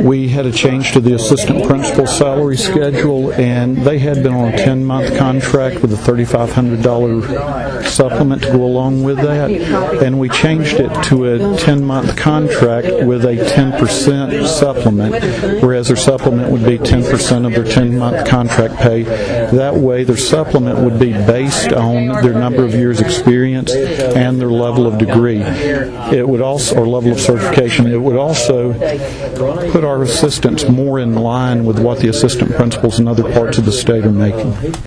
we had a change to the assistant principal salary schedule, and they had been on a 10-month contract with a $3,500 supplement to go along with that, and we changed it to a 10-month contract with a 10% supplement, whereas their supplement would be 10% of their 10-month contract pay. That way their supplement would be based on their number of years experience and their level of degree. It would also, or level of certification, it would also put our assistants more in line with what the assistant principals in other parts of the state are making.